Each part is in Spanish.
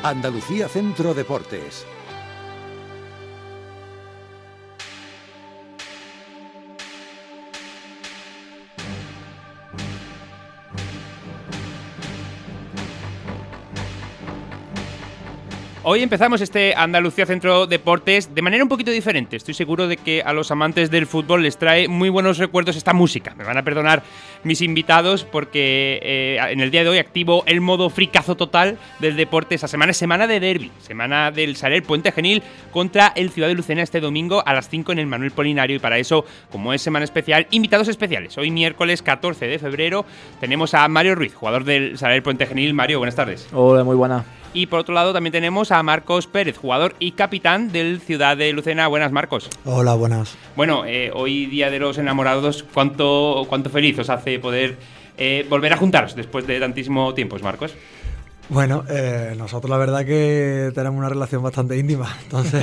Andalucía Centro Deportes. Hoy empezamos este Andalucía Centro Deportes de manera un poquito diferente. Estoy seguro de que a los amantes del fútbol les trae muy buenos recuerdos esta música. Me van a perdonar mis invitados porque en el día de hoy activo el modo fricazo total del deporte. Esa semana es semana de derbi, semana del Saler Puente Genil contra el Ciudad de Lucena este domingo a las 5 en el Manuel Polinario. Y para eso, como es semana especial, invitados especiales. Hoy miércoles 14 de febrero tenemos a Mario Ruiz, jugador del Saler Puente Genil. Mario, buenas tardes. Hola, muy buenas. Y por otro lado también tenemos a Marcos Pérez, jugador y capitán del Ciudad de Lucena. Buenas, Marcos. Hola, buenas. Bueno, hoy día de los enamorados, ¿cuánto feliz os hace poder volver a juntaros después de tantísimo tiempo, Marcos? Bueno, nosotros la verdad que tenemos una relación bastante íntima, entonces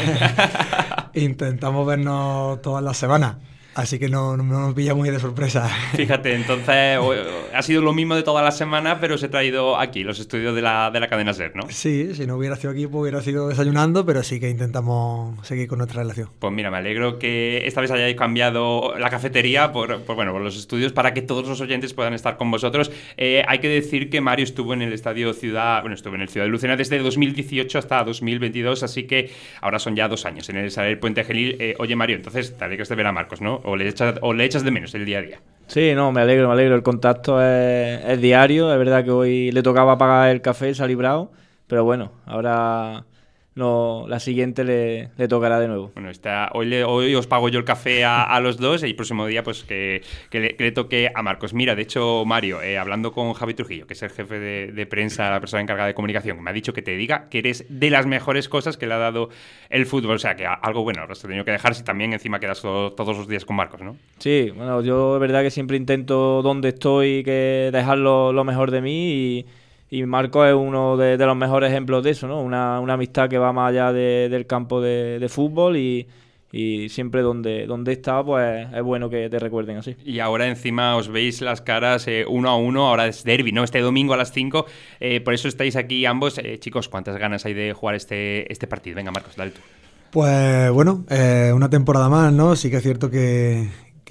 intentamos vernos todas las semanas. Así que no nos pilla muy de sorpresa. Fíjate, entonces ha sido lo mismo de toda la semana, pero os he traído aquí, los estudios de la cadena SER, ¿no? Sí, si no hubiera sido aquí, pues hubiera sido desayunando, pero sí que intentamos seguir con nuestra relación. Pues mira, me alegro que esta vez hayáis cambiado la cafetería por los estudios para que todos los oyentes puedan estar con vosotros. Hay que decir que Mario estuvo en el Estadio Ciudad, estuvo en el Ciudad de Lucena desde 2018 hasta 2022, así que ahora son ya 2 años en el Saler Puente Genil. Oye, Mario, entonces te alegras de ver a Marcos, ¿no? ¿O le echas de menos el día a día? Sí, no, me alegro. El contacto es diario. Es verdad que hoy le tocaba pagar el café, se ha librado. Pero bueno, ahora no, la siguiente le tocará de nuevo. Bueno, hoy os pago yo el café a los dos y el próximo día pues que le toque a Marcos. Mira, de hecho, Mario, hablando con Javi Trujillo, que es el jefe de prensa, la persona encargada de comunicación, me ha dicho que te diga que eres de las mejores cosas que le ha dado el fútbol. O sea, que algo bueno habrás tenido que dejar si también encima quedas todos los días con Marcos, ¿no? Sí, bueno, yo es verdad que siempre intento donde estoy que dejar lo mejor de mí y Marcos es uno de los mejores ejemplos de eso, ¿no? Una amistad que va más allá del campo de fútbol y siempre donde está, pues es bueno que te recuerden así. Y ahora encima os veis las caras 1-1, ahora es derbi, ¿no? Este domingo a las 5, por eso estáis aquí ambos. Chicos, ¿cuántas ganas hay de jugar este partido? Venga, Marcos, dale tú. Pues bueno, una temporada más, ¿no? Sí que es cierto que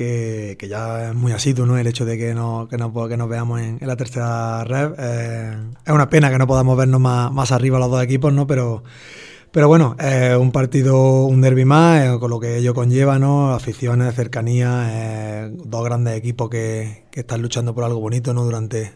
ya es muy asiduo, ¿no? El hecho de que nos veamos en la tercera red. Es una pena que no podamos vernos más arriba los dos equipos, ¿no? Pero bueno, un partido, un derbi más, con lo que ello conlleva, ¿no? Aficiones, cercanía, dos grandes equipos que están luchando por algo bonito, ¿no? Durante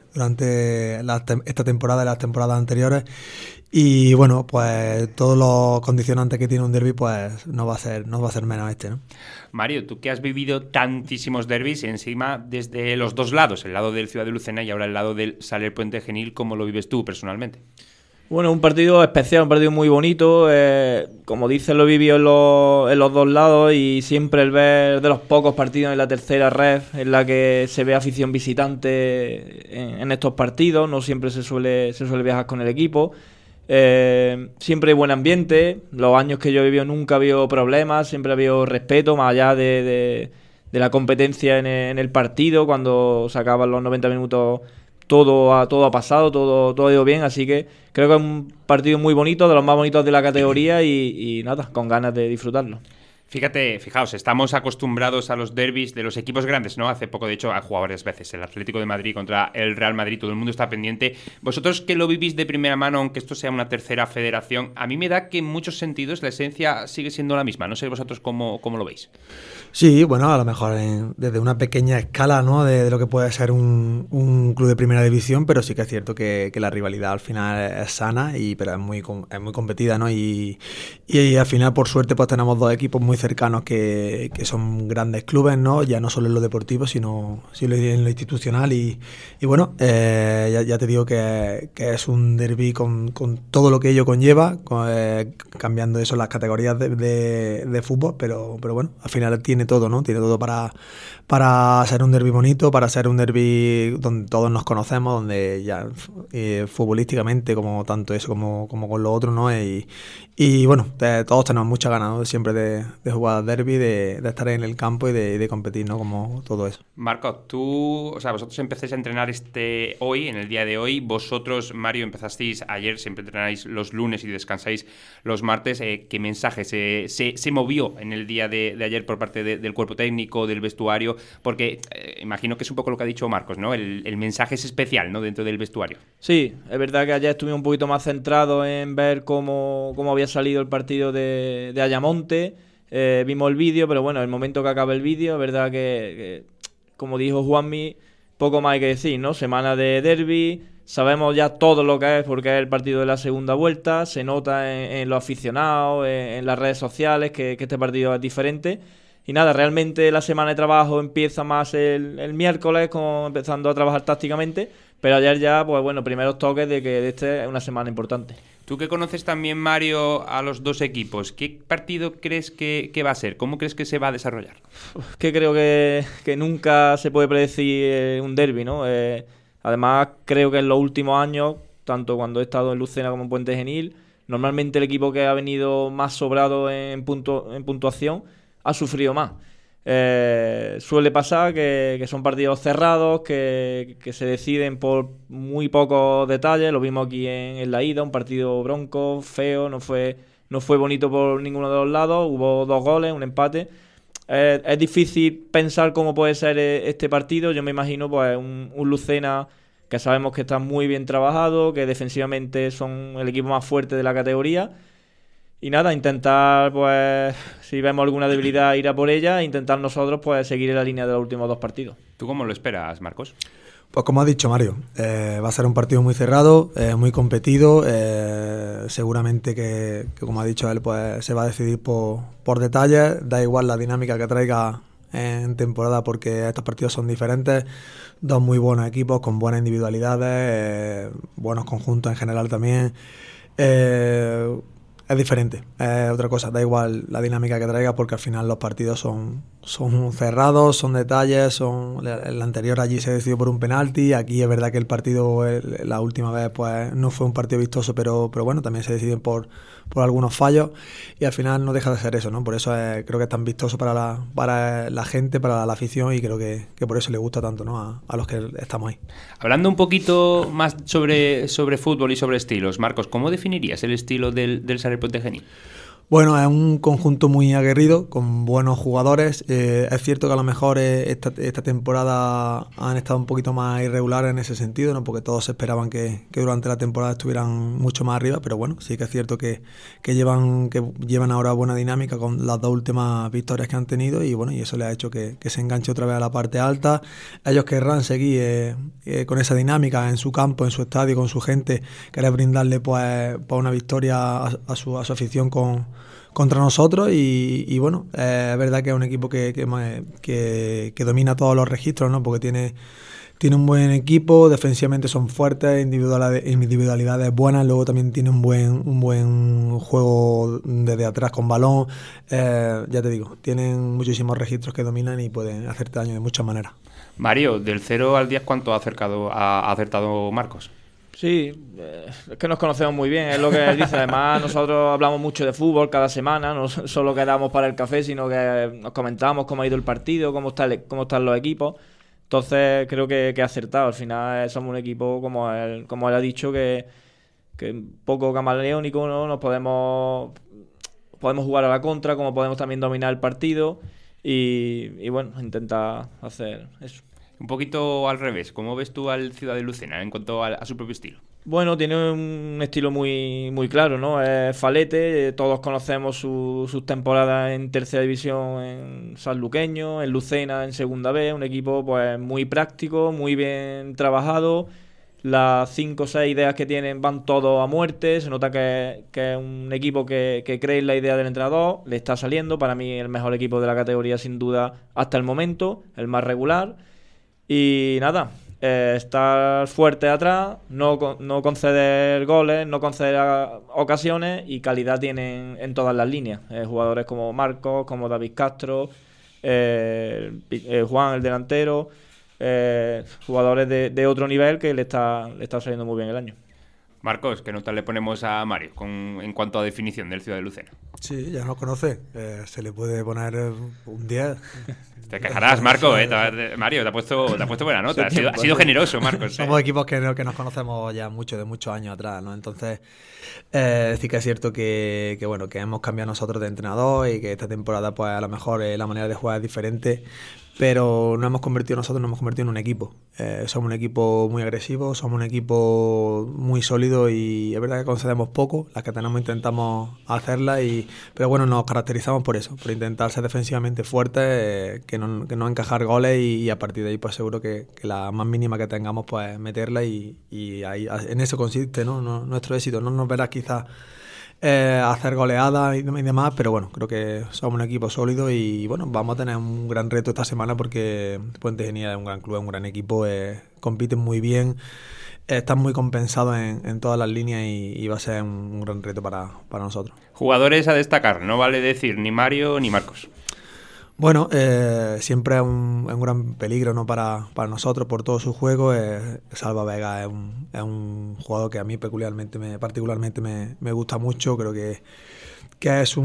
esta temporada y las temporadas anteriores. Y bueno, pues todos los condicionantes que tiene un derbi, pues no va a ser menos ¿no? Mario, tú que has vivido tantísimos derbis y encima desde los dos lados, el lado del Ciudad de Lucena y ahora el lado del Saler Puente Genil, ¿cómo lo vives tú personalmente? Bueno, un partido especial, un partido muy bonito. Como dices, lo he vivido en los dos lados y siempre el ver de los pocos partidos en la tercera red en la que se ve afición visitante en estos partidos. No siempre se suele viajar con el equipo. Siempre hay buen ambiente. Los años que yo he vivido nunca ha habido problemas, siempre ha habido respeto, más allá de la competencia en el partido. Cuando se acaban los 90 minutos todo ha pasado, todo ha ido bien, así que creo que es un partido muy bonito, de los más bonitos de la categoría y nada, con ganas de disfrutarlo. Fijaos, estamos acostumbrados a los derbis de los equipos grandes, ¿no? Hace poco, de hecho, ha jugado varias veces el Atlético de Madrid contra el Real Madrid, todo el mundo está pendiente. Vosotros que lo vivís de primera mano, aunque esto sea una tercera federación, a mí me da que en muchos sentidos la esencia sigue siendo la misma. No sé vosotros cómo lo veis. Sí, bueno, a lo mejor desde una pequeña escala, ¿no? De lo que puede ser un club de primera división, pero sí que es cierto que la rivalidad al final es sana, pero es muy competida, ¿no? Y al final, por suerte, pues tenemos dos equipos muy cercanos que son grandes clubes, ¿no? Ya no solo en lo deportivo, sino en lo institucional y bueno, ya te digo que es un derbi con todo lo que ello conlleva, cambiando eso las categorías de fútbol, pero bueno, al final tiene todo, ¿no? Tiene todo para ser un derbi bonito, para ser un derbi donde todos nos conocemos, donde ya futbolísticamente, como tanto eso como con lo otro, ¿no? Y bueno, todos tenemos muchas ganas, ¿no? Siempre jugar al derbi, de estar en el campo y de competir, ¿no? Como todo eso. Marcos, vosotros empezáis a entrenar hoy, en el día de hoy. Vosotros, Mario, empezasteis ayer, siempre entrenáis los lunes y descansáis los martes. ¿Qué mensaje se movió en el día de ayer por parte del cuerpo técnico, del vestuario? Porque imagino que es un poco lo que ha dicho Marcos, ¿no? El mensaje es especial, ¿no? Dentro del vestuario. Sí, es verdad que ayer estuvimos un poquito más centrados en ver cómo había salido el partido de Ayamonte. Vimos el vídeo, pero bueno, el momento que acaba el vídeo, es verdad que como dijo Juanmi, poco más hay que decir, ¿no? Semana de derbi, sabemos ya todo lo que es porque es el partido de la segunda vuelta, se nota en los aficionados, en las redes sociales que este partido es diferente. Y nada, realmente la semana de trabajo empieza más el miércoles, empezando a trabajar tácticamente, pero ayer ya, pues bueno, primeros toques de que esta es una semana importante. Tú que conoces también, Mario, a los dos equipos, ¿qué partido crees que va a ser? ¿Cómo crees que se va a desarrollar? Que creo que nunca se puede predecir un derbi, ¿no? Además, creo que en los últimos años, tanto cuando he estado en Lucena como en Puente Genil, normalmente el equipo que ha venido más sobrado en puntuación ha sufrido más. Suele pasar que son partidos cerrados, que se deciden por muy pocos detalles. Lo vimos aquí en la ida, un partido bronco, feo, no fue bonito por ninguno de los lados, hubo 2 goles, un empate. Es difícil pensar cómo puede ser este partido. Yo me imagino pues un Lucena que sabemos que está muy bien trabajado, que defensivamente son el equipo más fuerte de la categoría. Y nada, intentar, pues, si vemos alguna debilidad, ir a por ella e intentar nosotros, pues, seguir en la línea de los últimos 2 partidos. ¿Tú cómo lo esperas, Marcos? Pues como ha dicho Mario, va a ser un partido muy cerrado, muy competido, seguramente que como ha dicho él, pues se va a decidir por detalles, da igual la dinámica que traiga en temporada porque estos partidos son diferentes, 2 muy buenos equipos con buenas individualidades, buenos conjuntos en general también. Es diferente, es otra cosa, da igual la dinámica que traiga porque al final los partidos son cerrados, son detalles, el anterior allí se decidió por un penalti, aquí es verdad que el partido la última vez pues no fue un partido vistoso, pero bueno, también se deciden por algunos fallos y al final no deja de ser eso, ¿no? Por eso creo que es tan vistoso para la gente, para la afición y creo que por eso le gusta tanto, ¿no? a los que estamos ahí. Hablando un poquito más sobre fútbol y sobre estilos, Marcos, ¿cómo definirías el estilo del Sarri Puente Genil? Bueno, es un conjunto muy aguerrido, con buenos jugadores. Es cierto que a lo mejor esta temporada han estado un poquito más irregulares en ese sentido, ¿no? Porque todos esperaban que durante la temporada estuvieran mucho más arriba, pero bueno, sí que es cierto que llevan ahora buena dinámica con las 2 últimas victorias que han tenido y bueno, y eso les ha hecho que se enganche otra vez a la parte alta. Ellos querrán seguir con esa dinámica en su campo, en su estadio, con su gente, querer brindarle pues una victoria a su afición contra nosotros y bueno, es verdad que es un equipo que domina todos los registros, ¿no? Porque tiene un buen equipo, defensivamente son fuertes, individualidades buenas, luego también tiene un buen juego desde atrás con balón, ya te digo, tienen muchísimos registros que dominan y pueden hacerte daño de muchas maneras. Mario, del 0 al 10, ¿cuánto ha acertado Marcos? Sí, es que nos conocemos muy bien, es lo que él dice. Además, nosotros hablamos mucho de fútbol cada semana, no solo quedamos para el café, sino que nos comentamos cómo ha ido el partido, cómo están los equipos. Entonces, creo que ha acertado. Al final, somos un equipo, como él ha dicho, que un poco camaleónico, ¿no? Nos podemos jugar a la contra, como podemos también dominar el partido y bueno, intentar hacer eso. Un poquito al revés, ¿cómo ves tú al Ciudad de Lucena en cuanto a su propio estilo? Bueno, tiene un estilo muy, muy claro, ¿no? Es falete, todos conocemos sus temporadas en tercera división en sanluqueño, en Lucena en segunda B, un equipo pues muy práctico, muy bien trabajado. Las 5 o 6 ideas que tienen van todos a muerte, se nota que es un equipo que cree en la idea del entrenador, le está saliendo, para mí el mejor equipo de la categoría sin duda hasta el momento, el más regular. Y nada, estar fuerte atrás, no conceder goles, no conceder ocasiones y calidad tienen en todas las líneas. Jugadores como Marcos, como David Castro, Juan el delantero, jugadores de otro nivel que le está saliendo muy bien el año. Marcos, ¿qué nota le ponemos a Mario en cuanto a definición del Ciudad de Lucena? Sí, ya nos conoce. Se le puede poner un 10. Te quejarás, Marco. Mario, te ha puesto buena nota. Ha sido generoso, Marcos. Somos equipos que nos conocemos ya de muchos años atrás, ¿no? Entonces, sí que es cierto que hemos cambiado nosotros de entrenador y que esta temporada, pues a lo mejor la manera de jugar es diferente, pero nos hemos convertido en un equipo. Somos un equipo muy agresivo, somos un equipo muy sólido y es verdad que concedemos poco, las que tenemos intentamos hacerlas, pero bueno, nos caracterizamos por eso, por intentar ser defensivamente fuertes, que no encajar goles y a partir de ahí pues seguro que la más mínima que tengamos pues meterla y ahí, en eso consiste, ¿no? Nuestro éxito. No nos verás quizás hacer goleadas y demás, pero bueno, creo que somos un equipo sólido y bueno, vamos a tener un gran reto esta semana porque Puente Genil es un gran club, es un gran equipo, compiten muy bien, están muy compensados en todas las líneas y va a ser un gran reto para nosotros. Jugadores a destacar, no vale decir ni Mario ni Marcos. Bueno, siempre es un gran peligro, ¿no? para nosotros por todo su juego. Salva Vega es un jugador que a mí particularmente me gusta mucho. Creo que es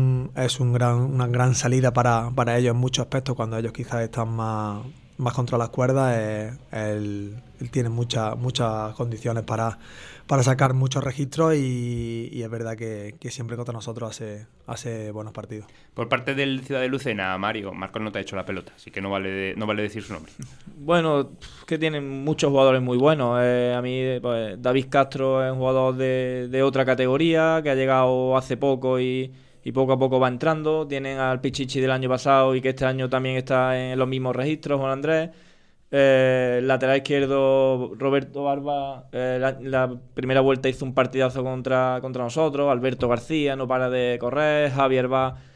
una gran salida para ellos en muchos aspectos, cuando ellos quizás están más contra las cuerdas. Él tiene muchas condiciones para sacar muchos registros y es verdad que siempre contra nosotros hace buenos partidos. Por parte del Ciudad de Lucena, Marcos no te ha hecho la pelota, así que no vale decir su nombre. Bueno, que tienen muchos jugadores muy buenos. A mí, pues, David Castro es un jugador de otra categoría, que ha llegado hace poco y poco a poco va entrando. Tienen al Pichichi del año pasado y que este año también está en los mismos registros, Juan Andrés. Lateral izquierdo, Roberto Barba, la primera vuelta hizo un partidazo contra nosotros. Alberto García no para de correr. Javier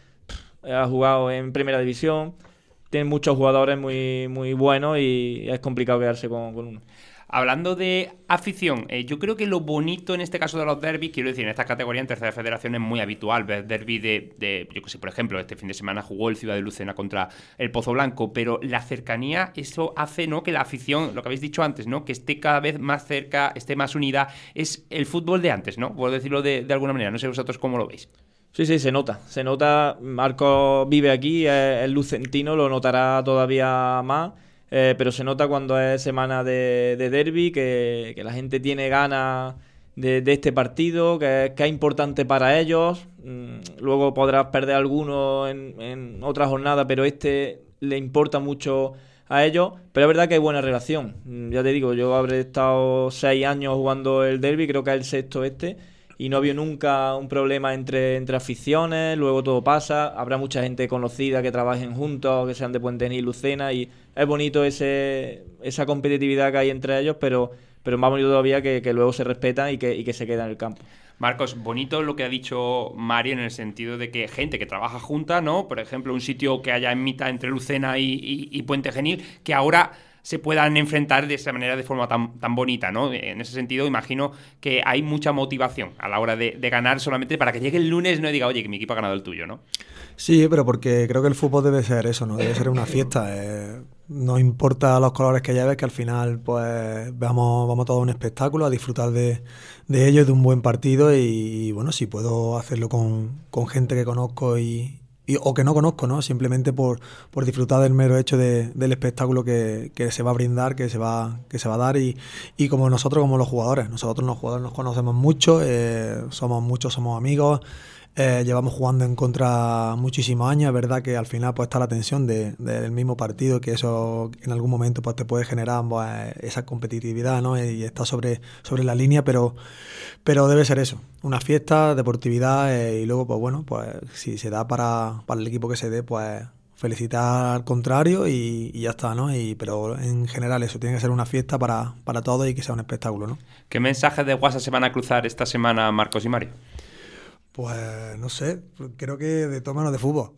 ha jugado en primera división. Tienen muchos jugadores muy, muy buenos y es complicado quedarse con uno. Hablando de afición, yo creo que lo bonito en este caso de los derbis, quiero decir, en esta categoría en tercera federación es muy habitual ver derbis yo que sé, por ejemplo, este fin de semana jugó el Ciudad de Lucena contra el Pozo Blanco, pero la cercanía, eso hace, ¿no?, que la afición, lo que habéis dicho antes, ¿no?, que esté cada vez más cerca, esté más unida. Es el fútbol de antes, ¿no?, por decirlo de alguna manera. No sé vosotros cómo lo veis. Sí, se nota. Marco vive aquí, es lucentino, lo notará todavía más. Pero se nota cuando es semana de derbi que la gente tiene ganas de este partido, que es importante para ellos. Luego podrás perder alguno en otra jornada, pero le importa mucho a ellos. Pero es verdad que hay buena relación. Ya te digo, yo habré estado 6 años jugando el derbi, creo que es el sexto y no había nunca un problema entre aficiones. Luego todo pasa, habrá mucha gente conocida que trabajen juntos, que sean de Puente Genil y Lucena, y es bonito esa competitividad que hay entre ellos, pero más bonito todavía que luego se respetan y que se quedan en el campo. Marcos, bonito lo que ha dicho Mario en el sentido de que gente que trabaja junta, ¿no? Por ejemplo, un sitio que haya en mitad entre Lucena y Puente Genil, que ahora se puedan enfrentar de esa manera, de forma tan bonita, ¿no? En ese sentido, imagino que hay mucha motivación a la hora de ganar, solamente para que llegue el lunes, no, y diga, oye, que mi equipo ha ganado el tuyo, ¿no? Sí, pero porque creo que el fútbol debe ser eso, ¿no? Debe ser una fiesta. No importa los colores que lleves, que al final pues vamos todo a un espectáculo, a disfrutar de ellos, de un buen partido y bueno, si puedo hacerlo con gente que conozco o que no conozco, ¿no? Simplemente por disfrutar del mero hecho del espectáculo que se va a brindar, que se va a dar y como nosotros, como los jugadores. Nosotros los jugadores nos conocemos mucho, somos amigos, llevamos jugando en contra muchísimos años. Es verdad que al final pues está la tensión del mismo partido, que eso en algún momento pues te puede generar pues, esa competitividad, ¿no? Y está sobre la línea, pero debe ser eso, una fiesta, deportividad y luego pues bueno, pues si se da para el equipo que se dé, pues felicitar al contrario y ya está, ¿no? Pero en general eso, tiene que ser una fiesta para todos y que sea un espectáculo, ¿no? ¿Qué mensajes de WhatsApp se van a cruzar esta semana Marcos y Mario? Pues no sé, creo que de todo menos de fútbol.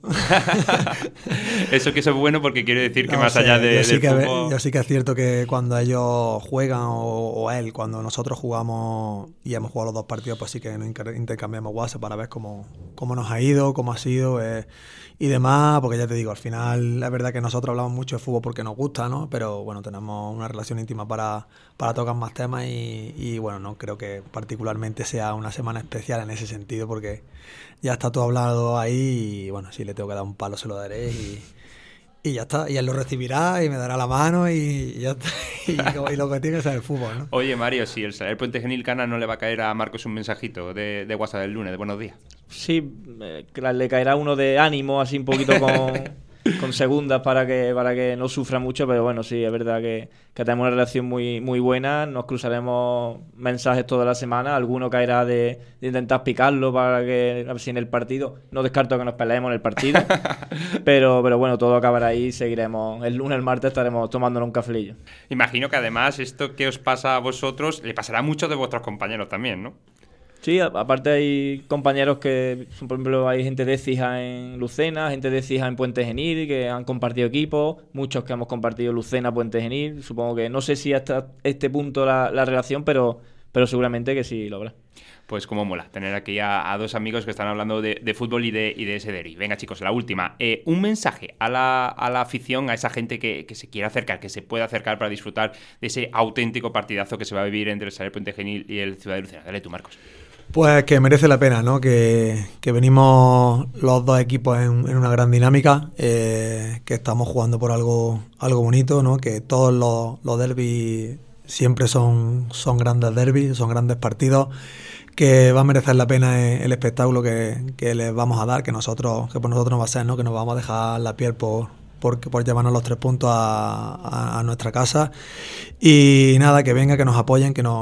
Eso es bueno porque quiere decir que No más sé, allá de yo fútbol... sí que es cierto que cuando ellos juegan o él, cuando nosotros jugamos y hemos jugado los dos partidos, pues sí que nos intercambiamos WhatsApp para ver cómo nos ha ido, cómo ha sido y demás, porque ya te digo, al final es verdad que nosotros hablamos mucho de fútbol porque nos gusta, ¿no? Pero bueno, tenemos una relación íntima para tocar más temas y bueno, no creo que particularmente sea una semana especial en ese sentido porque ya está todo hablado ahí y bueno, si le tengo que dar un palo se lo daré y ya está, y él lo recibirá y me dará la mano y ya está, y lo que tiene que ser el fútbol, ¿no? Oye, Mario, si el Saler Puente Genil gana, ¿no le va a caer a Marcos un mensajito de WhatsApp del lunes, de buenos días? Sí, le caerá uno de ánimo, así un poquito con segundas para que no sufra mucho, pero bueno, sí, es verdad que tenemos una relación muy, muy buena, nos cruzaremos mensajes toda la semana, alguno caerá de intentar picarlo para que, a ver si en el partido, no descarto que nos peleemos en el partido, pero bueno, todo acabará ahí, seguiremos, el lunes, el martes estaremos tomándonos un cafelillo. Imagino que además esto que os pasa a vosotros le pasará a muchos de vuestros compañeros también, ¿no? Sí, aparte hay compañeros que, por ejemplo, hay gente de Cija en Lucena, gente de Cija en Puente Genil, que han compartido equipos, muchos que hemos compartido Lucena, Puente Genil. Supongo que, no sé si hasta este punto la relación, pero seguramente que sí lo habrá. Pues como mola tener aquí a dos amigos que están hablando de fútbol y de ese derbi. Venga, chicos, la última. Un mensaje a la afición, a esa gente que se quiera acercar, que se pueda acercar para disfrutar de ese auténtico partidazo que se va a vivir entre el Saler Puente Genil y el Ciudad de Lucena. Dale tú, Marcos. Pues que merece la pena, ¿no? Que venimos los dos equipos en una gran dinámica, que estamos jugando por algo bonito, ¿no? Que todos los derbis siempre son grandes derbis, son grandes partidos, que va a merecer la pena el espectáculo que les vamos a dar, que por nosotros nos va a ser, ¿no? Que nos vamos a dejar la piel por llevarnos los 3 puntos a nuestra casa y nada, que venga, que nos apoyen, que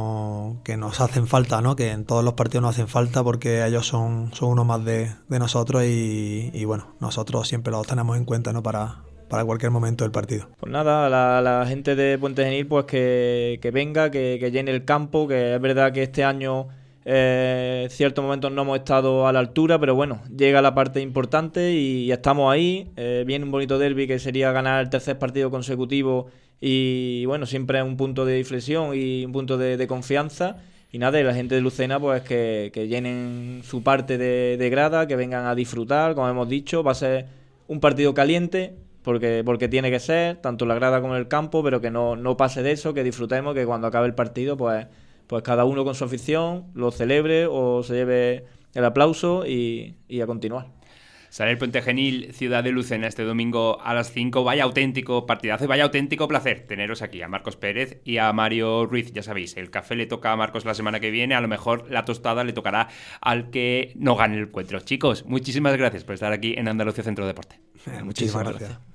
nos hacen falta, ¿no? Que en todos los partidos nos hacen falta porque ellos son uno más de nosotros y bueno, nosotros siempre los tenemos en cuenta, ¿no? Para cualquier momento del partido. Pues nada, a la gente de Puente Genil pues que venga, que llene el campo, que es verdad que este año en ciertos momentos no hemos estado a la altura, pero bueno, llega la parte importante y estamos ahí. Viene un bonito derbi que sería ganar el 3er partido consecutivo y bueno, siempre es un punto de inflexión y un punto de confianza. Y nada, y la gente de Lucena pues que llenen su parte de grada, que vengan a disfrutar, como hemos dicho. Va a ser un partido caliente porque tiene que ser, tanto la grada como el campo, pero que no pase de eso, que disfrutemos, que cuando acabe el partido pues cada uno con su afición lo celebre o se lleve el aplauso y a continuar. Saler Puente Genil, Ciudad de Lucena, este domingo a las 5. Vaya auténtico partidazo y vaya auténtico placer teneros aquí, a Marcos Pérez y a Mario Ruiz. Ya sabéis, el café le toca a Marcos la semana que viene, a lo mejor la tostada le tocará al que no gane el encuentro. Chicos, muchísimas gracias por estar aquí en Andalucía Centro Deporte. Muchísimas gracias.